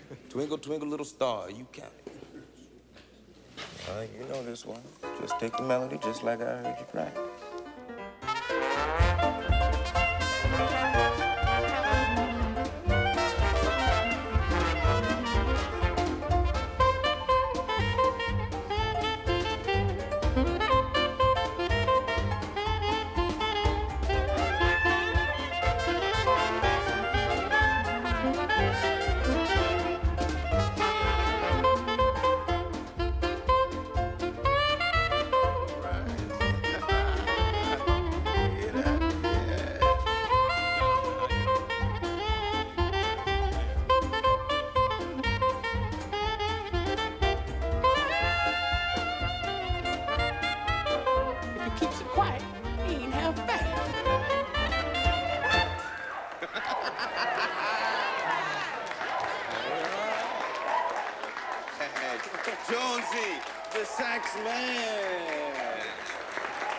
Twinkle, twinkle, little star, you count it. You know this one. Just take the melody just like I heard you practice. If he keeps it quiet, he ain't half bad. Jonesy, the sax man.